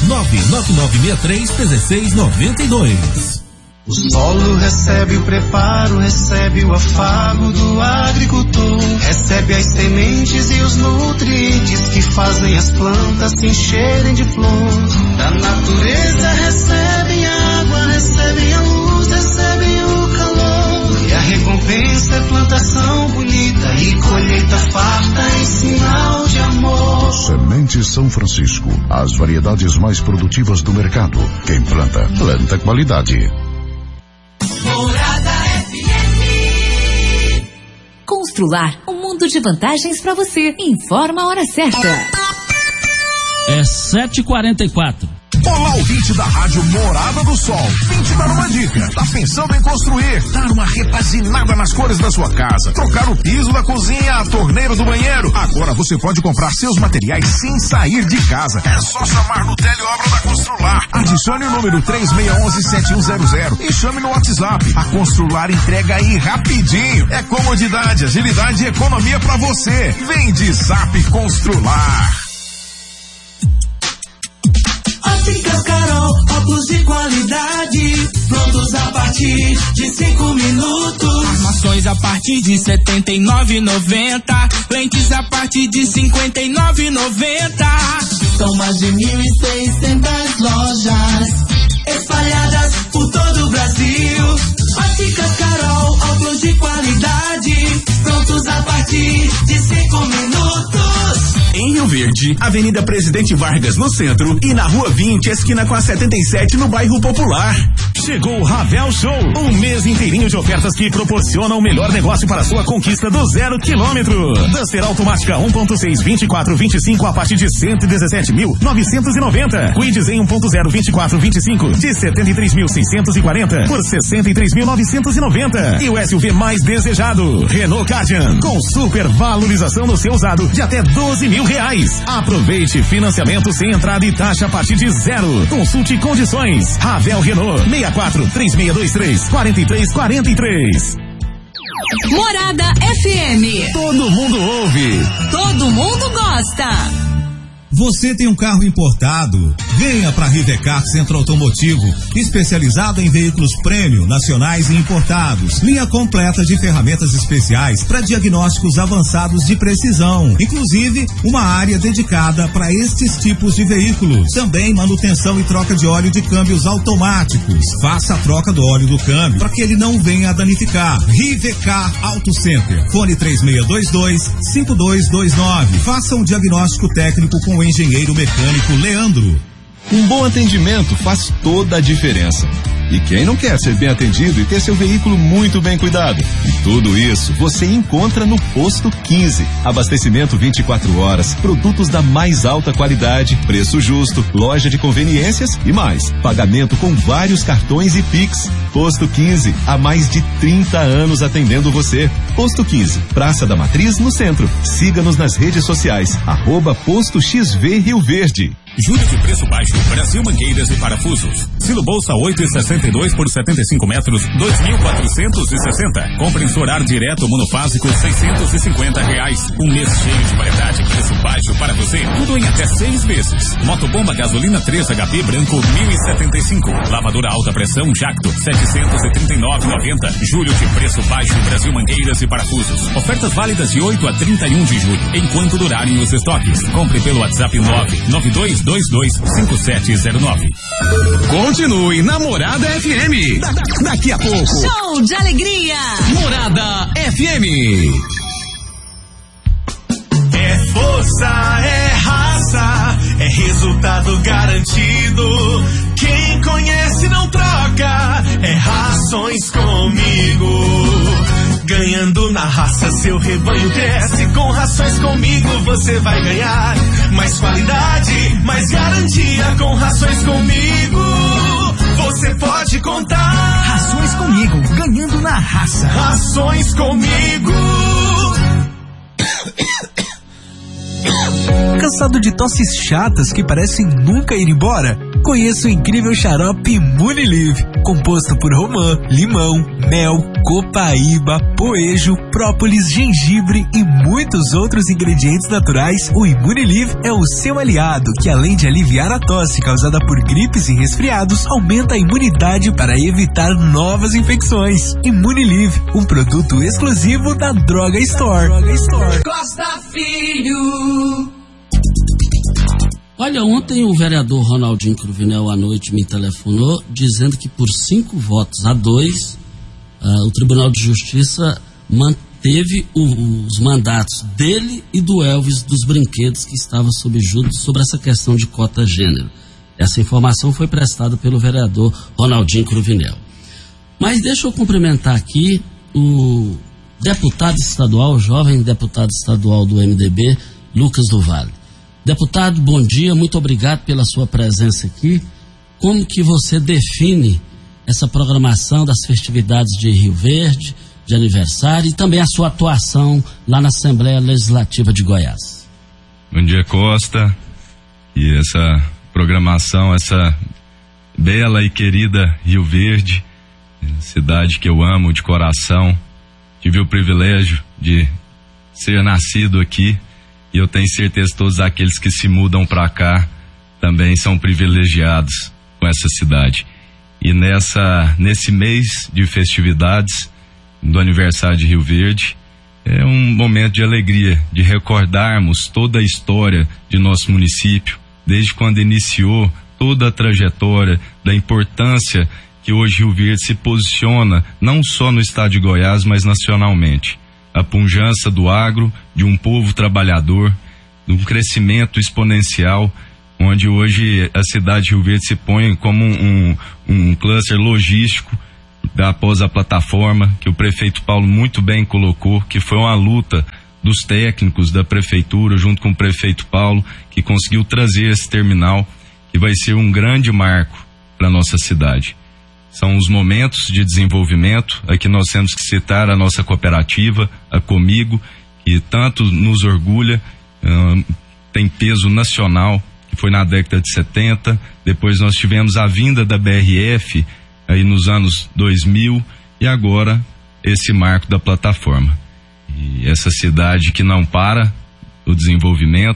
99963-1692. O solo recebe o preparo, recebe o afago do agricultor, recebe as sementes e os nutrientes que fazem as plantas se encherem de flor. Da natureza recebem a água, recebem a luz, recebem o calor. E a recompensa é plantação bonita e colheita farta em sinal de amor. Sementes São Francisco, as variedades mais produtivas do mercado. Quem planta, planta qualidade. Morada FM. Constrular um mundo de vantagens para você. Informa a hora certa. É 7h44. Olá, ouvinte da Rádio Morada do Sol. Vim te dar uma dica. Tá pensando em construir? Dar uma repaginada nas cores da sua casa? Trocar o piso da cozinha, a torneira do banheiro? Agora você pode comprar seus materiais sem sair de casa. É só chamar no Teleobra da Constrular. Adicione o número 3611-7100 e chame no WhatsApp. A Constrular entrega aí rapidinho. É comodidade, agilidade e economia pra você. Vem de Zap Constrular. Óticas Carol, óculos de qualidade, prontos a partir de 5 minutos. Armações a partir de R$79,90, lentes a partir de R$59,90. São mais de 1.600 lojas espalhadas por todo o Brasil. Óticas Carol, óculos de qualidade, prontos a partir de 5 minutos. Em Rio Verde, Avenida Presidente Vargas no centro e na Rua 20, esquina com a 77 no bairro Popular. Chegou o Ravel Show, um mês inteirinho de ofertas que proporcionam o melhor negócio para a sua conquista do 0 km. Duster automática 1.6 2425 a partir de 117.990. Quidz em 1.0 2425 de 73.640 por 63.990. E o SUV mais desejado, Renault Kadian, com super valorização no seu usado de até R$12.000. Aproveite financiamento sem entrada e taxa a partir de 0. Consulte condições. Ravel Renault 64-3623-4343. Morada FM. Todo mundo ouve. Todo mundo gosta. Você tem um carro importado? Venha para a Rivecar Centro Automotivo, especializado em veículos premium, nacionais e importados. Linha completa de ferramentas especiais para diagnósticos avançados de precisão. Inclusive, uma área dedicada para estes tipos de veículos. Também manutenção e troca de óleo de câmbios automáticos. Faça a troca do óleo do câmbio para que ele não venha a danificar. Rivecar Auto Center. Fone 3622-5229. Faça um diagnóstico técnico com o engenheiro mecânico Leandro. Um bom atendimento faz toda a diferença. E quem não quer ser bem atendido e ter seu veículo muito bem cuidado? E tudo isso você encontra no Posto 15. Abastecimento 24 horas, produtos da mais alta qualidade, preço justo, loja de conveniências e mais. Pagamento com vários cartões e Pix. Posto 15, há mais de 30 anos atendendo você. Posto 15, Praça da Matriz, no centro. Siga-nos nas redes sociais, @Posto XV Rio Verde. Julho de preço baixo, Brasil Mangueiras e Parafusos. Silo bolsa 8,62 por 75 metros, 2.460. Compressor ar direto monofásico, R$650. Um mês cheio de variedade, preço baixo para você. Tudo em até 6 vezes. Motobomba gasolina 3 HP branco, 1.075. Lavadora alta pressão Jacto, 739,90. Julho de preço baixo, Brasil Mangueiras e Parafusos. Ofertas válidas de 8 a 31 de julho, enquanto durarem os estoques. Compre pelo WhatsApp 992225709. Continue na Morada FM. Daqui a pouco. Show de alegria. Morada FM. É força, é raça, é resultado garantido. Quem conhece não troca, é Rações Comigo. Ganhando na raça, seu rebanho cresce. Com Rações Comigo você vai ganhar mais qualidade, mais garantia. Com Rações Comigo você pode contar. Rações Comigo, ganhando na raça. Rações Comigo. Cansado de tosses chatas que parecem nunca ir embora? Conheça o incrível xarope Imunilive, composto por romã, limão, mel, copaíba, poejo, própolis, gengibre e muitos outros ingredientes naturais. O Imunilive é o seu aliado, que além de aliviar a tosse causada por gripes e resfriados, aumenta a imunidade para evitar novas infecções. Imunilive, um produto exclusivo da Droga Store. Costa Filho. Olha, ontem o vereador Ronaldinho Cruvinel à noite me telefonou dizendo que por 5-2, o Tribunal de Justiça manteve os mandatos dele e do Elvis dos Brinquedos que estava sob júri sobre essa questão de cota gênero. Essa informação foi prestada pelo vereador Ronaldinho Cruvinel. Mas deixa eu cumprimentar aqui o deputado estadual, o jovem deputado estadual do MDB, Lucas do Vale. Deputado, bom dia, muito obrigado pela sua presença aqui. Como que você define essa programação das festividades de Rio Verde, de aniversário, e também a sua atuação lá na Assembleia Legislativa de Goiás? Bom dia, Costa. E essa programação, essa bela e querida Rio Verde, cidade que eu amo de coração. Tive o privilégio de ser nascido aqui. E eu tenho certeza que todos aqueles que se mudam para cá também são privilegiados com essa cidade. E nesse mês de festividades do aniversário de Rio Verde, é um momento de alegria, de recordarmos toda a história de nosso município, desde quando iniciou toda a trajetória, da importância que hoje Rio Verde se posiciona, não só no estado de Goiás, mas nacionalmente. A pujança do agro, de um povo trabalhador, de um crescimento exponencial, onde hoje a cidade de Rio Verde se põe como um cluster logístico após a plataforma que o prefeito Paulo muito bem colocou, que foi uma luta dos técnicos da prefeitura junto com o prefeito Paulo, que conseguiu trazer esse terminal, que vai ser um grande marco para a nossa cidade. São os momentos de desenvolvimento. Aqui nós temos que citar a nossa cooperativa, a Comigo, que tanto nos orgulha, tem peso nacional, que foi na década de 70. Depois nós tivemos a vinda da BRF aí nos anos 2000 e agora esse marco da plataforma. E essa cidade que não para o desenvolvimento,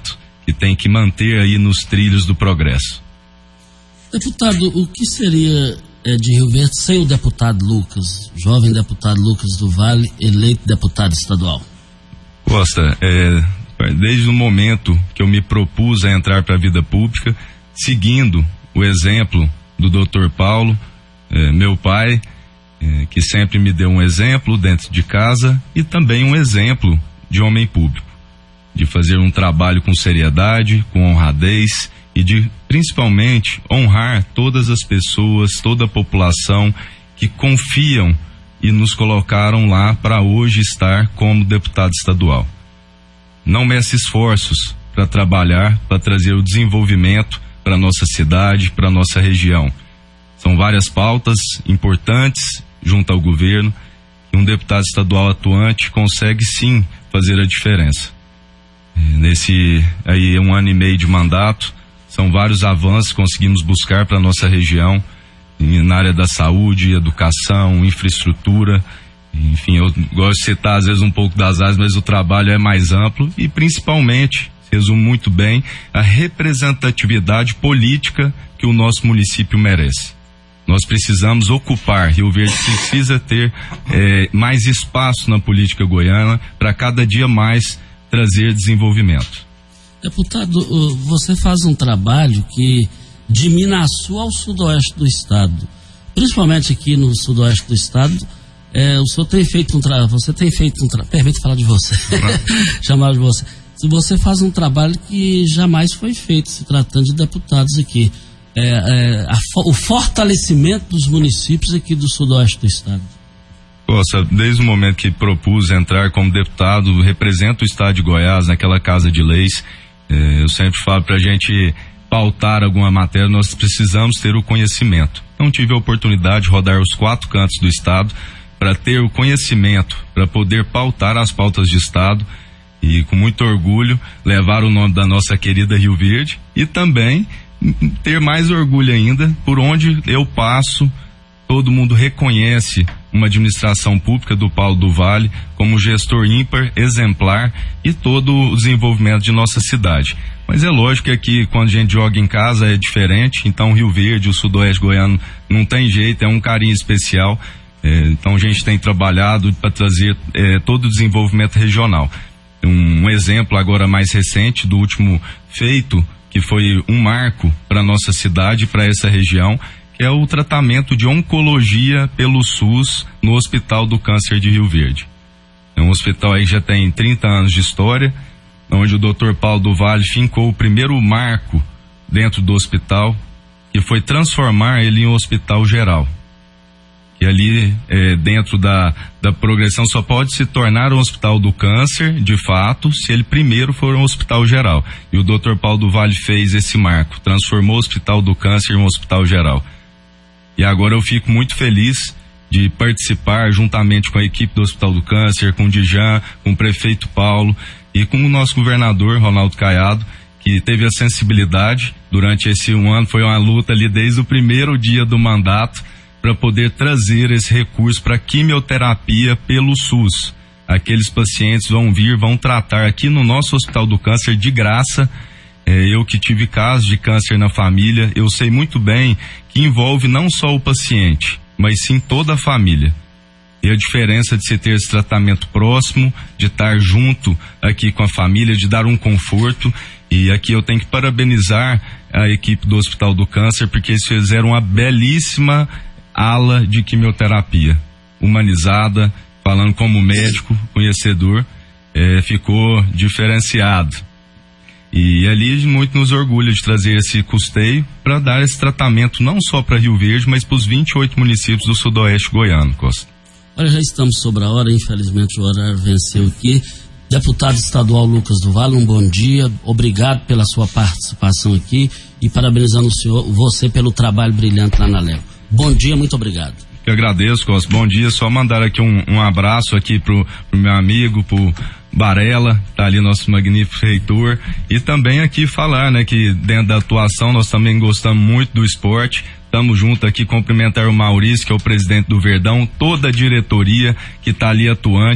que tem que manter aí nos trilhos do progresso. Deputado, o que seria de Rio Verde sem o deputado Lucas, jovem deputado Lucas do Vale, eleito deputado estadual? Costa, desde o momento que eu me propus a entrar para a vida pública, seguindo o exemplo do Dr. Paulo, meu pai, que sempre me deu um exemplo dentro de casa e também um exemplo de homem público, de fazer um trabalho com seriedade, com honradez e de, principalmente, honrar todas as pessoas, toda a população que confiam e nos colocaram lá para hoje estar como deputado estadual. Não meça esforços para trabalhar, para trazer o desenvolvimento para nossa cidade, para nossa região. São várias pautas importantes junto ao governo e um deputado estadual atuante consegue sim fazer a diferença. Nesse aí 1 ano e meio de mandato, são vários avanços que conseguimos buscar para nossa região, na área da saúde, educação, infraestrutura. Enfim, eu gosto de citar às vezes um pouco das áreas, mas o trabalho é mais amplo e principalmente, resumo muito bem, a representatividade política que o nosso município merece. Nós precisamos ocupar, Rio Verde precisa ter mais espaço na política goiana para cada dia mais trazer desenvolvimento. Deputado, você faz um trabalho que de Minaçu ao sudoeste do estado, principalmente aqui no sudoeste do estado, o senhor tem feito você tem feito um trabalho, permite falar de você, chamar de você. Você faz um trabalho que jamais foi feito se tratando de deputados aqui. O fortalecimento dos municípios aqui do sudoeste do estado. Nossa, desde o momento que propus entrar como deputado, represento o estado de Goiás naquela casa de leis. Eu sempre falo, para a gente pautar alguma matéria, nós precisamos ter o conhecimento. Então tive a oportunidade de rodar os 4 cantos do estado para ter o conhecimento, para poder pautar as pautas de estado e com muito orgulho levar o nome da nossa querida Rio Verde e também ter mais orgulho ainda por onde eu passo, todo mundo reconhece uma administração pública do Paulo do Vale como gestor ímpar, exemplar e todo o desenvolvimento de nossa cidade. Mas é lógico que aqui, quando a gente joga em casa, é diferente, então Rio Verde, o sudoeste goiano, não tem jeito, é um carinho especial. Então a gente tem trabalhado para trazer todo o desenvolvimento regional. Um exemplo agora mais recente do último feito, que foi um marco para nossa cidade, para essa região, que é o tratamento de oncologia pelo SUS no Hospital do Câncer de Rio Verde. É um hospital aí que já tem 30 anos de história, onde o Dr. Paulo do Vale fincou o primeiro marco dentro do hospital, que foi transformar ele em um hospital geral. E ali, dentro da progressão, só pode se tornar um hospital do câncer, de fato, se ele primeiro for um hospital geral. E o Dr. Paulo do Vale fez esse marco, transformou o Hospital do Câncer em um hospital geral. E agora eu fico muito feliz de participar, juntamente com a equipe do Hospital do Câncer, com o Dijan, com o prefeito Paulo e com o nosso governador, Ronaldo Caiado, que teve a sensibilidade durante esse 1 ano, foi uma luta ali desde o primeiro dia do mandato, para poder trazer esse recurso para quimioterapia pelo SUS. Aqueles pacientes vão tratar aqui no nosso Hospital do Câncer de graça. Eu que tive casos de câncer na família, eu sei muito bem que envolve não só o paciente, mas sim toda a família. E a diferença de se ter esse tratamento próximo, de estar junto aqui com a família, de dar um conforto. E aqui eu tenho que parabenizar a equipe do Hospital do Câncer, porque eles fizeram uma belíssima ala de quimioterapia, humanizada, falando como médico, conhecedor, ficou diferenciado. E ali muito nos orgulha de trazer esse custeio para dar esse tratamento não só para Rio Verde, mas para os 28 municípios do sudoeste goiano, Costa. Olha, já estamos sobre a hora, infelizmente o horário venceu aqui. Deputado estadual Lucas do Vale, um bom dia, obrigado pela sua participação aqui e parabenizando você pelo trabalho brilhante lá na Lego. Bom dia, muito obrigado. Eu agradeço, Costa. Bom dia, só mandar aqui um abraço aqui pro meu amigo, pro Barela, tá ali nosso magnífico reitor, e também aqui falar, né, que dentro da atuação nós também gostamos muito do esporte. Estamos juntos aqui, cumprimentar o Maurício, que é o presidente do Verdão, toda a diretoria que está ali atuante,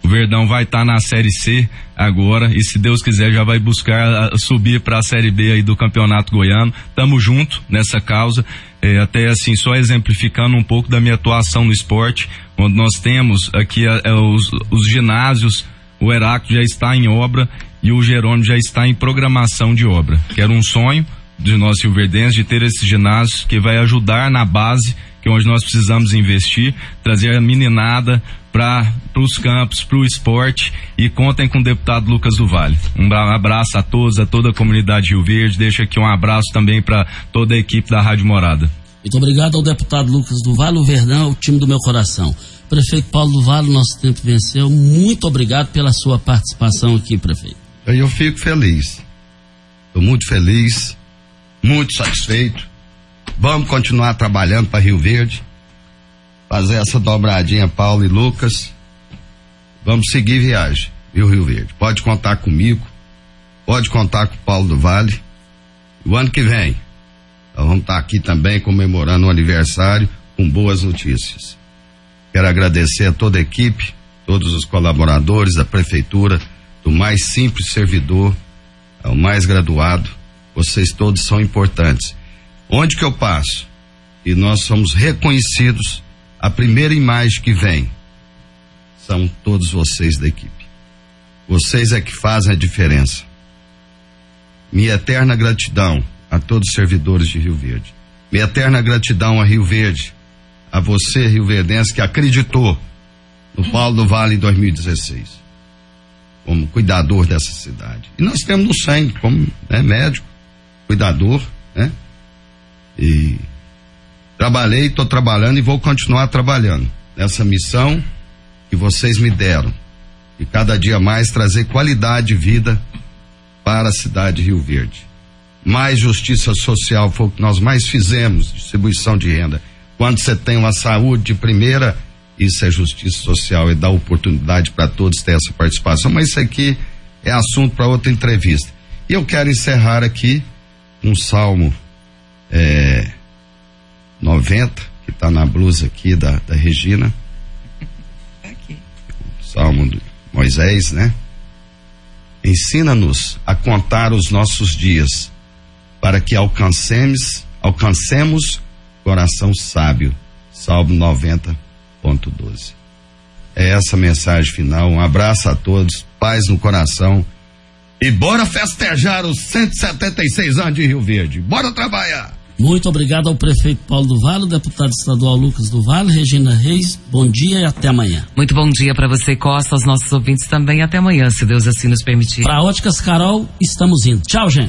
O Verdão vai estar na Série C agora e, se Deus quiser, já vai buscar subir para a Série B aí do Campeonato Goiano. Tamo junto nessa causa. Até assim, só exemplificando um pouco da minha atuação no esporte, onde nós temos aqui os ginásios. O Heráclito já está em obra e o Jerônimo já está em programação de obra. Que era um sonho de nós rioverdenses de ter esse ginásio que vai ajudar na base, que é onde nós precisamos investir, trazer a meninada para os campos, para o esporte, e contem com o deputado Lucas do Vale. Um abraço a todos, a toda a comunidade de Rio Verde. Deixo aqui um abraço também para toda a equipe da Rádio Morada. Muito obrigado ao deputado Lucas do Vale. O Verdão é o time do meu coração. Prefeito Paulo do Vale, nosso tempo venceu. Muito obrigado pela sua participação aqui, prefeito. Eu fico feliz. Estou muito feliz, muito satisfeito. Vamos continuar trabalhando para Rio Verde, fazer essa dobradinha, Paulo e Lucas. Vamos seguir viagem, viu, Rio Verde? Pode contar comigo, pode contar com o Paulo do Vale. O ano que vem, nós vamos estar aqui também comemorando o aniversário com boas notícias. Quero agradecer a toda a equipe, todos os colaboradores da prefeitura, do mais simples servidor ao mais graduado. Vocês todos são importantes. Onde que eu passo e nós somos reconhecidos, a primeira imagem que vem são todos vocês da equipe. Vocês é que fazem a diferença. Minha eterna gratidão a todos os servidores de Rio Verde. Minha eterna gratidão a Rio Verde, a você, rioverdense, que acreditou no Paulo do Vale em 2016 como cuidador dessa cidade. E nós temos no sangue como médico, cuidador, né? E trabalhei, estou trabalhando e vou continuar trabalhando nessa missão que vocês me deram, e cada dia mais trazer qualidade de vida para a cidade de Rio Verde. Mais justiça social foi o que nós mais fizemos, distribuição de renda. Quando você tem uma saúde de primeira, isso é justiça social e dá oportunidade para todos ter essa participação. Mas isso aqui é assunto para outra entrevista. E eu quero encerrar aqui um salmo 90, que está na blusa aqui da Regina. Aqui. O salmo de Moisés, né? Ensina-nos a contar os nossos dias, para que alcancemos coração sábio. Salmo 90.12. É essa a mensagem final. Um abraço a todos, paz no coração, e bora festejar os 176 anos de Rio Verde. Bora trabalhar! Muito obrigado ao prefeito Paulo do Vale, deputado estadual Lucas do Vale, Regina Reis, bom dia e até amanhã. Muito bom dia para você, Costa, aos nossos ouvintes também, até amanhã, se Deus assim nos permitir. Para Óticas Carol, estamos indo. Tchau, gente.